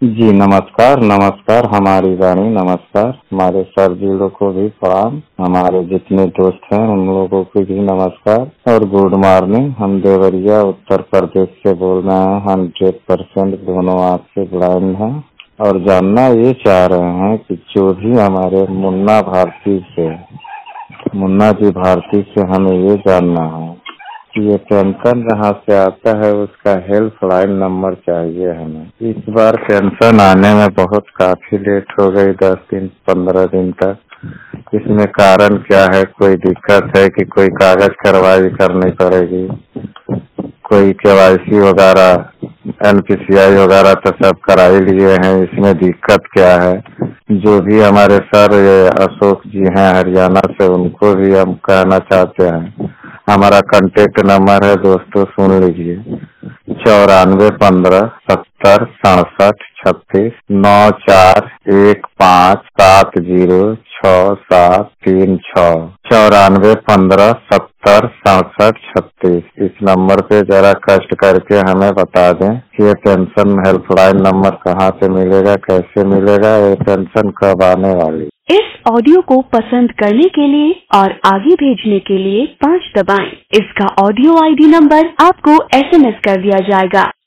जी नमस्कार नमस्कार, हमारी वाणी नमस्कार। हमारे सर जी लोग को भी प्रणाम, हमारे जितने दोस्त हैं उन लोगों को भी नमस्कार और गुड मॉर्निंग। हम देवरिया उत्तर प्रदेश से बोल रहे हैं। 100% दोनों आँख से ब्लाइंड हैं और जानना ये चाह रहे हैं कि जो भी हमारे मुन्ना जी भारती से हमें ये जानना है कि ये पेंशन जहाँ से आता है उसका हेल्पलाइन नंबर चाहिए हमें। इस बार पेंशन आने में बहुत काफी लेट हो गई, 10 दिन 15 दिन तक। इसमें कारण क्या है? कोई दिक्कत है कि कोई कागज कार्रवाई करनी पड़ेगी? कोई केवाईसी वगैरह NPCI वगैरह तो सब करा ही लिए हैं, इसमें दिक्कत क्या है? जो भी हमारे सर ये अशोक जी हैं हरियाणा से, उनको भी हम कहना चाहते हैं। हमारा कांटेक्ट नंबर है दोस्तों, सुन लीजिए 9415706736 9415706736 9415706736। इस नंबर पे जरा कष्ट करके हमें बता दें कि ये पेंशन हेल्पलाइन नंबर कहाँ से मिलेगा, कैसे मिलेगा, ये पेंशन कब आने वाली। इस ऑडियो को पसंद करने के लिए और आगे भेजने के लिए 5 दबाएं। इसका ऑडियो ID नंबर आपको SMS कर दिया जाएगा।